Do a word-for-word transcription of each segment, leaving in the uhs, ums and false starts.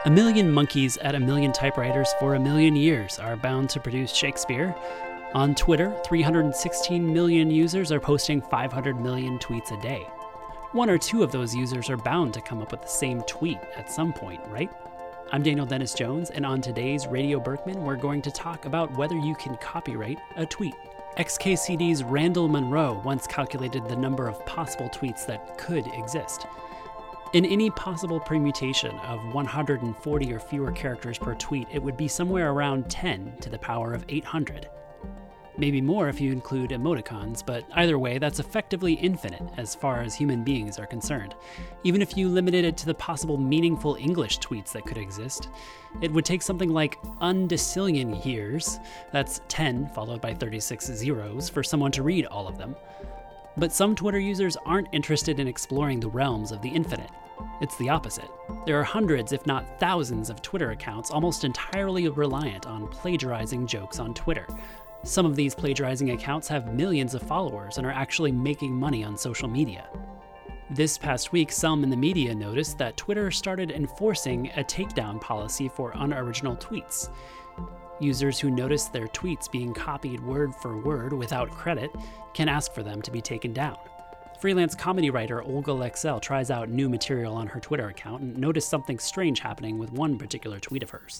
A million monkeys at a million typewriters for a million years are bound to produce Shakespeare. On Twitter, three hundred sixteen million users are posting five hundred million tweets a day. One or two of those users are bound to come up with the same tweet at some point, right? I'm Daniel Dennis Jones, and on today's Radio Berkman, we're going to talk about whether you can copyright a tweet. X K C D's Randall Munroe once calculated the number of possible tweets that could exist. In any possible permutation of one hundred forty or fewer characters per tweet, it would be somewhere around ten to the power of eight hundred. Maybe more if you include emoticons, but either way, that's effectively infinite as far as human beings are concerned. Even if you limited it to the possible meaningful English tweets that could exist, it would take something like undecillion years, that's ten followed by thirty-six zeros, for someone to read all of them. But some Twitter users aren't interested in exploring the realms of the infinite. It's the opposite. There are hundreds, if not thousands, of Twitter accounts almost entirely reliant on plagiarizing jokes on Twitter. Some of these plagiarizing accounts have millions of followers and are actually making money on social media. This past week, some in the media noticed that Twitter started enforcing a takedown policy for unoriginal tweets. Users who notice their tweets being copied word for word without credit can ask for them to be taken down. Freelance comedy writer Olga Lexell tries out new material on her Twitter account and noticed something strange happening with one particular tweet of hers.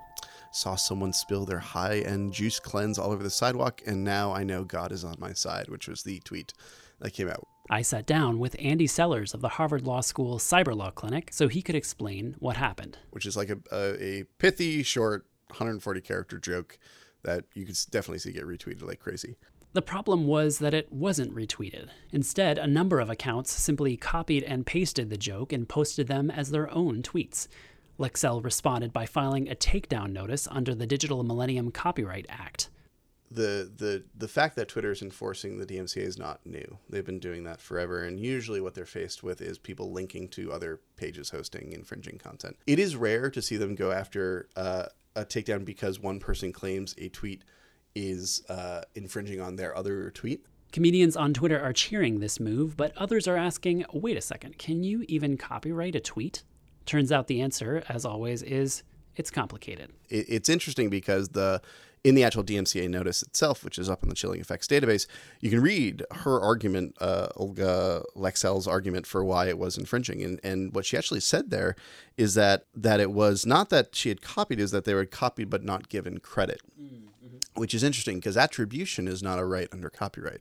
Saw someone spill their high-end juice cleanse all over the sidewalk, and now I know God is on my side, which was the tweet that came out. I sat down with Andy Sellers of the Harvard Law School Cyber Law Clinic so he could explain what happened. Which is like a, a, a pithy, short, one hundred forty character joke that you could definitely see get retweeted like crazy. The problem was that it wasn't retweeted. Instead, a number of accounts simply copied and pasted the joke and posted them as their own tweets. Lexell responded by filing a takedown notice under the Digital Millennium Copyright Act. The the the fact that Twitter is enforcing the D M C A is not new. They've been doing that forever, and usually what they're faced with is people linking to other pages hosting infringing content. It is rare to see them go after uh, a takedown because one person claims a tweet is uh, infringing on their other tweet. Comedians on Twitter are cheering this move, but others are asking, wait a second, can you even copyright a tweet? Turns out the answer, as always, is it's complicated. It's interesting because the in the actual D M C A notice itself, which is up in the Chilling Effects database, you can read her argument, uh, Olga Lexell's argument for why it was infringing. And, and what she actually said there is that that it was not that she had copied, is that they were copied but not given credit, mm-hmm. which is interesting because attribution is not a right under copyright.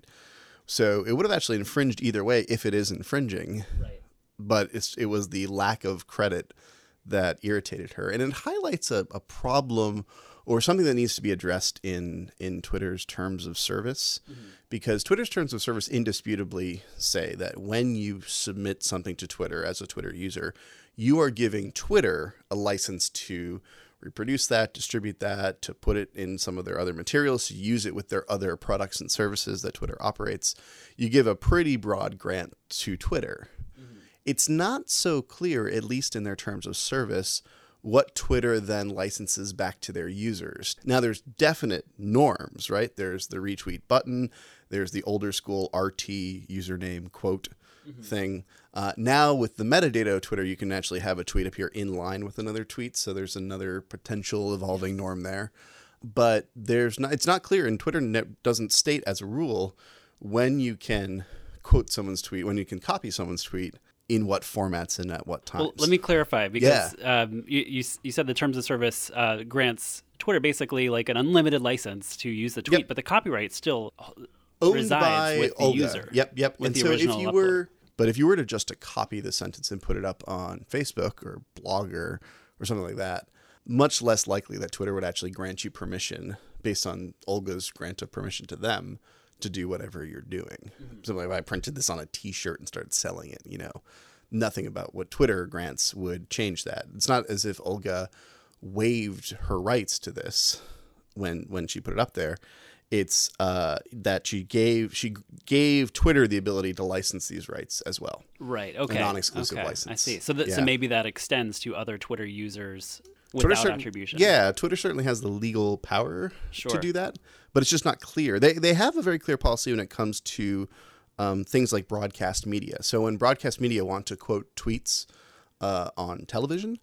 So it would have actually infringed either way if it is infringing. Right. But it's, it was the lack of credit that irritated her. And it highlights a, a problem or something that needs to be addressed in, in Twitter's terms of service, mm-hmm. because Twitter's terms of service indisputably say that when you submit something to Twitter as a Twitter user, you are giving Twitter a license to reproduce that, distribute that, to put it in some of their other materials, to use it with their other products and services that Twitter operates. You give a pretty broad grant to Twitter. Mm-hmm. It's not so clear, at least in their terms of service, what Twitter then licenses back to their users. Now, there's definite norms, right? There's the retweet button. There's the older school R T username quote mm-hmm. thing. Uh, now, with the metadata of Twitter, you can actually have a tweet appear in line with another tweet. So there's another potential evolving norm there. But there's not. It's not clear, and Twitter doesn't state as a rule when you can quote someone's tweet, when you can copy someone's tweet, in what formats and at what times. Well, let me clarify, because yeah. um, you, you you said the terms of service uh, grants Twitter basically like an unlimited license to use the tweet, yep. but the copyright still owned resides by with the Olga. user. Yep, yep. With and the so original if you upload. were, but if you were to just to copy the sentence and put it up on Facebook or Blogger or something like that, much less likely that Twitter would actually grant you permission based on Olga's grant of permission to them to do whatever you're doing. Mm-hmm. So if I printed this on a T-shirt and started selling it, you know. Nothing about what Twitter grants would change that. It's not as if Olga waived her rights to this when when she put it up there. It's uh, that she gave she gave Twitter the ability to license these rights as well. Right. Okay. A non-exclusive okay. license. I see. So that, yeah. so maybe that extends to other Twitter users without Twitter attribution. Yeah, Twitter certainly has the legal power sure. to do that, but it's just not clear. They they have a very clear policy when it comes to Um, things like broadcast media. So when broadcast media want to quote tweets uh, on television,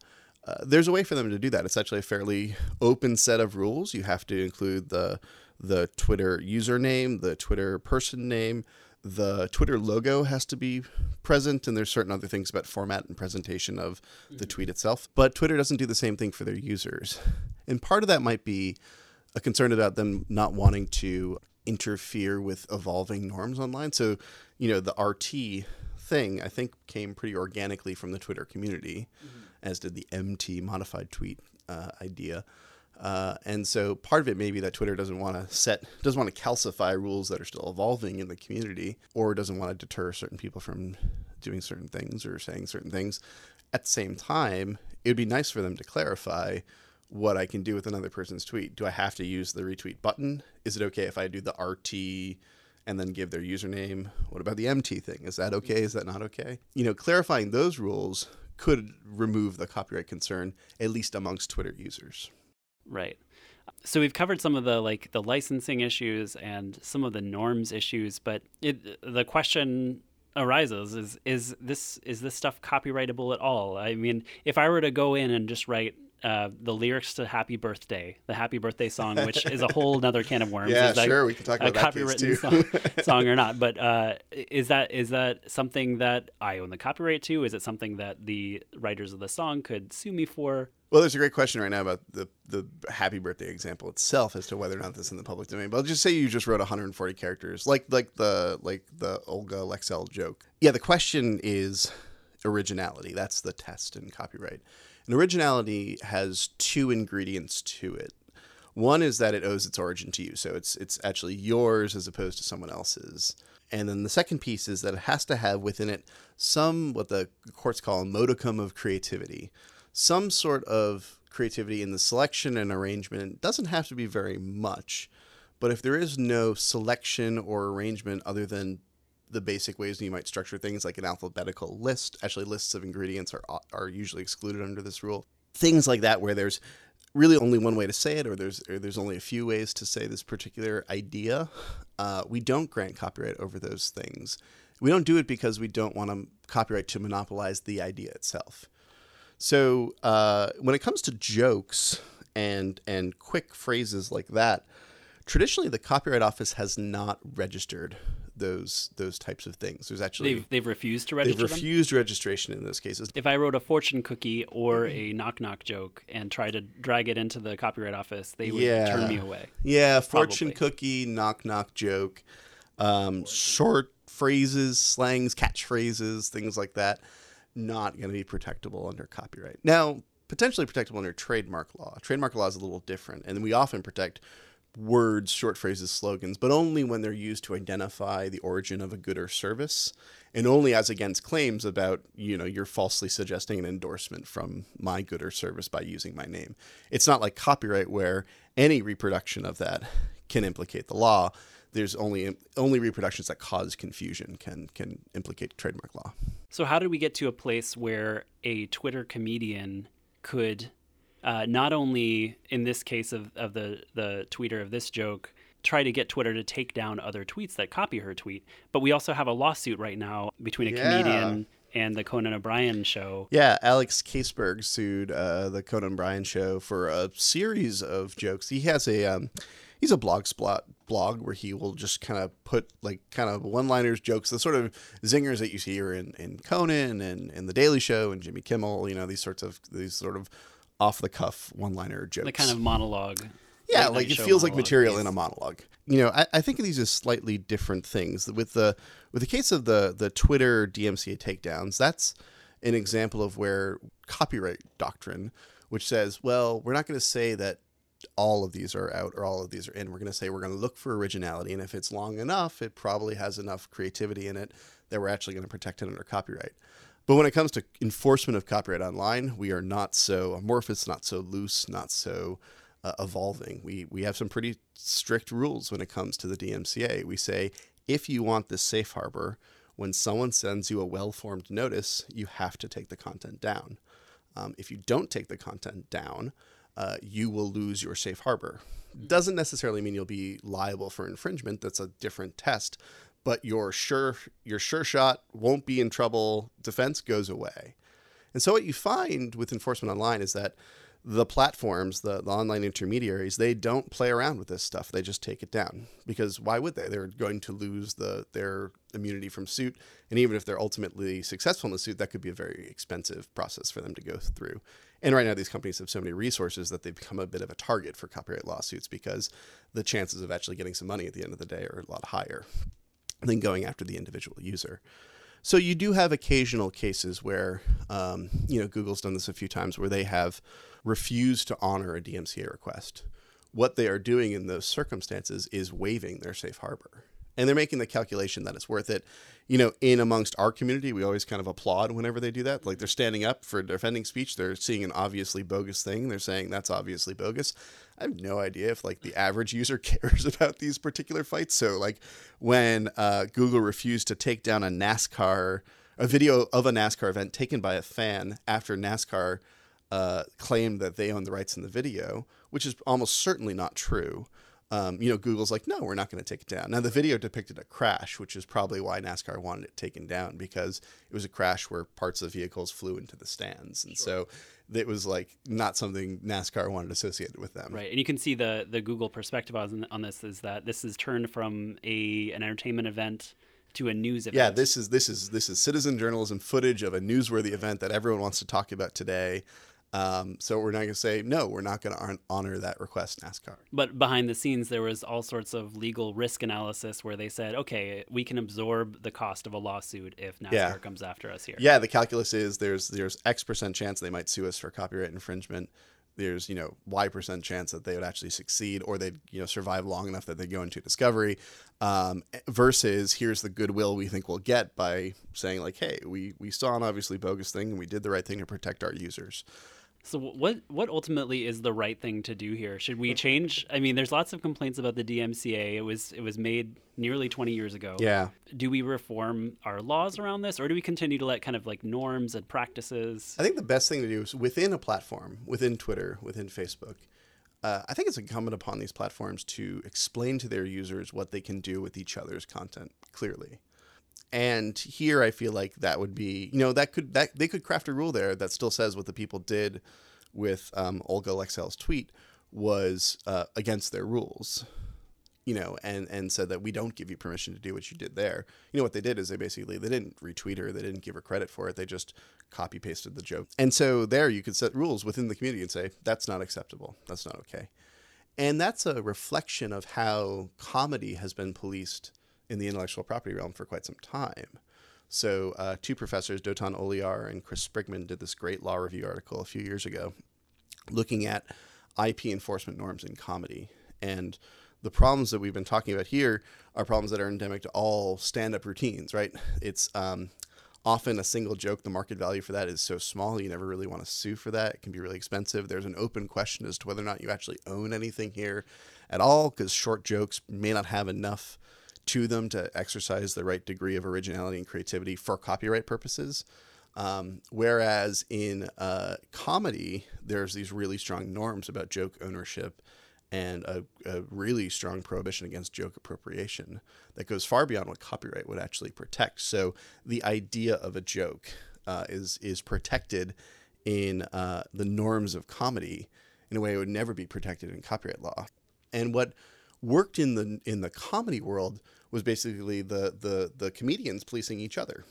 Uh, there's a way for them to do that. It's actually a fairly open set of rules. You have to include the the Twitter username, the Twitter person name, the Twitter logo has to be present, and there's certain other things about format and presentation of the tweet itself. But Twitter doesn't do the same thing for their users. And part of that might be a concern about them not wanting to interfere with evolving norms online. So, you know, the R T thing, I think, came pretty organically from the Twitter community, mm-hmm. as did the M T, modified tweet uh, idea. Uh, and so part of it may be that Twitter doesn't want to set, doesn't want to calcify rules that are still evolving in the community, or doesn't want to deter certain people from doing certain things or saying certain things. At the same time, it would be nice for them to clarify what I can do with another person's tweet. Do I have to use the retweet button? Is it okay if I do the R T and then give their username? What about the M T thing? Is that okay? Is that not okay? You know, clarifying those rules could remove the copyright concern, at least amongst Twitter users. Right. So we've covered some of the like the licensing issues and some of the norms issues, but it, the question arises is is this is this stuff copyrightable at all? I mean, if I were to go in and just write uh, the lyrics to "Happy Birthday," the "Happy Birthday" song, which is a whole nother can of worms. Yeah, is that sure, we can talk about a that case too. song, song or not? But uh, is that is that something that I own the copyright to? Is it something that the writers of the song could sue me for? Well, there's a great question right now about the, the Happy Birthday example itself as to whether or not this is in the public domain. But I'll just say you just wrote one hundred forty characters, like like the like the Olga Lexell joke. Yeah, the question is originality. That's the test in copyright. And originality has two ingredients to it. One is that it owes its origin to you, so it's it's actually yours as opposed to someone else's. And then the second piece is that it has to have within it some, what the courts call a modicum of creativity. Some sort of creativity in the selection and arrangement. Doesn't have to be very much, but if there is no selection or arrangement other than the basic ways you might structure things like an alphabetical list, actually lists of ingredients are are usually excluded under this rule. Things like that where there's really only one way to say it, or there's or there's only a few ways to say this particular idea, uh, we don't grant copyright over those things. We don't do it because we don't want to copyright to monopolize the idea itself. So uh, when it comes to jokes and and quick phrases like that, traditionally the Copyright Office has not registered those those types of things. There's actually they've, they've refused to register. They've refused them? registration in those cases. If I wrote a fortune cookie or a knock knock joke and tried to drag it into the Copyright Office, they would yeah. turn me away. Yeah, fortune Probably. cookie, knock knock joke, um, short phrases, slangs, catchphrases, things like that. Not going to be protectable under copyright. Now, potentially protectable under trademark law. Trademark law is a little different, and we often protect words, short phrases, slogans, but only when they're used to identify the origin of a good or service, and only as against claims about, you know, you're falsely suggesting an endorsement from my good or service by using my name. It's not like copyright where any reproduction of that can implicate the law. There's only only reproductions that cause confusion can can implicate trademark law. So how did we get to a place where a Twitter comedian could uh, not only, in this case of, of the, the tweeter of this joke, try to get Twitter to take down other tweets that copy her tweet, but we also have a lawsuit right now between a yeah. comedian and the Conan O'Brien show. Yeah, Alex Kaseberg sued uh, the Conan O'Brien show for a series of jokes. He has a... Um, He's a blog spot blog where he will just kind of put like kind of one-liners, jokes, the sort of zingers that you see here in, in Conan and, and The Daily Show and Jimmy Kimmel, you know, these sorts of these sort of off-the-cuff one-liner jokes. The kind of monologue. Yeah, like it feels like material in a monologue. You know, I, I think of these as slightly different things. With the with the case of the the Twitter D M C A takedowns, that's an example of where copyright doctrine, which says, well, we're not going to say that all of these are out or all of these are in. We're going to say we're going to look for originality, and if it's long enough, it probably has enough creativity in it that we're actually going to protect it under copyright. But when it comes to enforcement of copyright online, we are not so amorphous, not so loose, not so uh, evolving. We we have some pretty strict rules when it comes to the D M C A. We say, if you want this safe harbor, when someone sends you a well-formed notice, you have to take the content down. Um, if you don't take the content down, Uh, you will lose your safe harbor. Doesn't necessarily mean you'll be liable for infringement. That's a different test. But your sure your sure shot won't be in trouble defense goes away. And so what you find with enforcement online is that the platforms, the, the online intermediaries, they don't play around with this stuff. They just take it down, because why would they? They're going to lose the their immunity from suit. And even if they're ultimately successful in the suit, that could be a very expensive process for them to go through. And right now, these companies have so many resources that they've become a bit of a target for copyright lawsuits, because the chances of actually getting some money at the end of the day are a lot higher than going after the individual user. So you do have occasional cases where, um, you know, Google's done this a few times, where they have refused to honor a D M C A request. What they are doing in those circumstances is waiving their safe harbor. And they're making the calculation that it's worth it. You know, in amongst our community, we always kind of applaud whenever they do that. Like, they're standing up for defending speech. They're seeing an obviously bogus thing. They're saying that's obviously bogus. I have no idea if, like, the average user cares about these particular fights. So, like, when uh, Google refused to take down a NASCAR, a video of a NASCAR event taken by a fan after NASCAR uh, claimed that they owned the rights in the video, which is almost certainly not true. Um, you know, Google's like, no, we're not going to take it down. Now, the video depicted a crash, which is probably why NASCAR wanted it taken down, because it was a crash where parts of vehicles flew into the stands. And sure. So it was like not something NASCAR wanted associated with them. Right. And you can see the, the Google perspective on, on this is that this is turned from a an entertainment event to a news event. Yeah, this is this is this is citizen journalism footage of a newsworthy event that everyone wants to talk about today. Um, so we're not going to say, no, we're not going to honor that request, NASCAR. But behind the scenes, there was all sorts of legal risk analysis where they said, okay, we can absorb the cost of a lawsuit if NASCAR yeah. comes after us here. Yeah, the calculus is there's there's X percent chance they might sue us for copyright infringement. There's, you know, Y percent chance that they would actually succeed, or they'd, you know, survive long enough that they go into discovery, um, versus here's the goodwill we think we'll get by saying, like, hey, we, we saw an obviously bogus thing and we did the right thing to protect our users. So what what ultimately is the right thing to do here? Should we change? I mean, there's lots of complaints about the D M C A. It was it was made nearly twenty years ago. Yeah. Do we reform our laws around this, or do we continue to let kind of like norms and practices? I think the best thing to do is within a platform, within Twitter, within Facebook, uh, I think it's incumbent upon these platforms to explain to their users what they can do with each other's content clearly. And here I feel like that would be, you know, that could that they could craft a rule there that still says what the people did with um, Olga Lexell's tweet was uh, against their rules, you know, and, and said that we don't give you permission to do what you did there. You know, what they did is they basically, they didn't retweet her. They didn't give her credit for it. They just copy pasted the joke. And so there you could set rules within the community and say, that's not acceptable. That's not okay. And that's a reflection of how comedy has been policed in the intellectual property realm for quite some time. So uh, two professors, Dotan Oliar and Chris Sprigman, did this great law review article a few years ago looking at I P enforcement norms in comedy. And the problems that we've been talking about here are problems that are endemic to all stand-up routines, right? It's um, often a single joke. The market value for that is so small, you never really want to sue for that. It can be really expensive. There's an open question as to whether or not you actually own anything here at all, because short jokes may not have enough to them to exercise the right degree of originality and creativity for copyright purposes. Um, whereas in uh, comedy, there's these really strong norms about joke ownership and a, a really strong prohibition against joke appropriation that goes far beyond what copyright would actually protect. So the idea of a joke uh, is is protected in uh, the norms of comedy in a way it would never be protected in copyright law. And what worked in the in the comedy world was basically the the the comedians policing each other.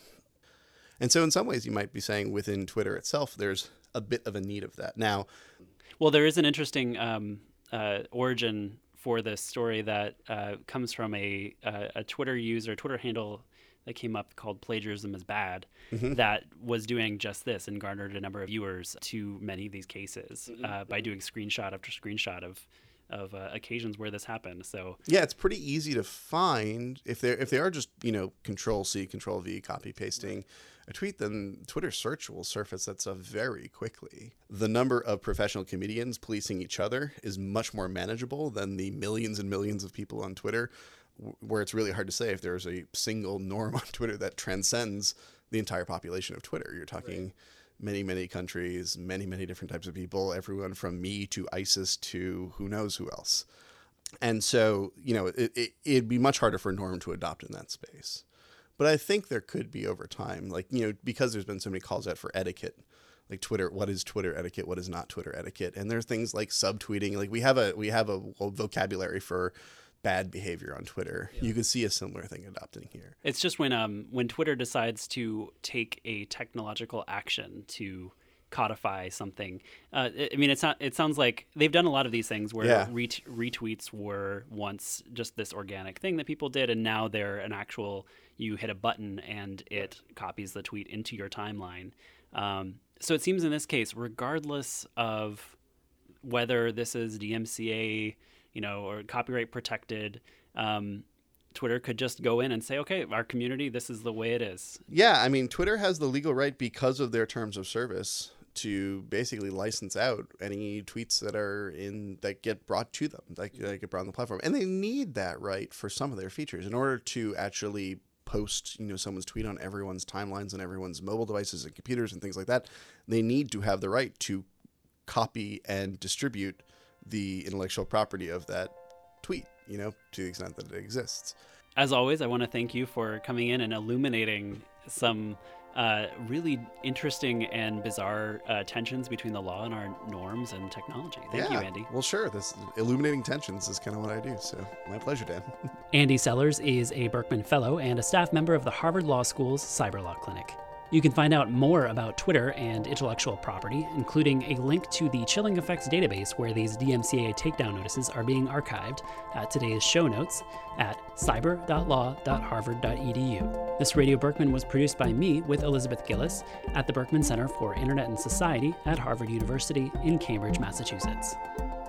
And so in some ways you might be saying within Twitter itself there's a bit of a need of that. Now, well, there is an interesting um, uh, origin for this story that uh, comes from a uh, a Twitter user, Twitter handle that came up called Plagiarism is Bad, mm-hmm. that was doing just this and garnered a number of viewers to many of these cases mm-hmm. uh, by doing screenshot after screenshot of of uh, occasions where this happened. So yeah, it's pretty easy to find if they if they are just, you know, control C, control V, copy pasting a tweet, then Twitter search will surface that stuff very quickly. The number of professional comedians policing each other is much more manageable than the millions and millions of people on Twitter, where it's really hard to say if there's a single norm on Twitter that transcends the entire population of Twitter. You're talking right. many, many countries, many, many different types of people, everyone from me to ISIS to who knows who else. And so, you know, it, it, it'd be much harder for a norm to adopt in that space. But I think there could be over time, like, you know, because there's been so many calls out for etiquette, like Twitter, what is Twitter etiquette? What is not Twitter etiquette? And there's things like subtweeting. Like we have a, we have a, a vocabulary for bad behavior on Twitter. Yeah. You could see a similar thing adopting here. It's just when, um, when Twitter decides to take a technological action to codify something. Uh, I mean, it's not, it sounds like they've done a lot of these things where yeah. ret- retweets were once just this organic thing that people did, and now they're an actual, you hit a button and it copies the tweet into your timeline. Um, so it seems in this case, regardless of whether this is D M C A, you know, or copyright protected, um, Twitter could just go in and say, okay, our community, this is the way it is. Yeah, I mean, Twitter has the legal right because of their terms of service to basically license out any tweets that are in that get brought to them, like that get brought on the platform, and they need that right for some of their features in order to actually post, you know, someone's tweet on everyone's timelines and everyone's mobile devices and computers and things like that. They need to have the right to copy and distribute the intellectual property of that tweet, you know, to the extent that it exists. As always, I want to thank you for coming in and illuminating some uh, really interesting and bizarre uh, tensions between the law and our norms and technology. Thank yeah. you, Andy. Well, sure. This illuminating tensions is kind of what I do. So my pleasure, Dan. Andy Sellers is a Berkman Fellow and a staff member of the Harvard Law School's Cyber Law Clinic. You can find out more about Twitter and intellectual property, including a link to the Chilling Effects database where these D M C A takedown notices are being archived at today's show notes at cyber dot law dot harvard dot e d u. This Radio Berkman was produced by me with Elizabeth Gillis at the Berkman Center for Internet and Society at Harvard University in Cambridge, Massachusetts.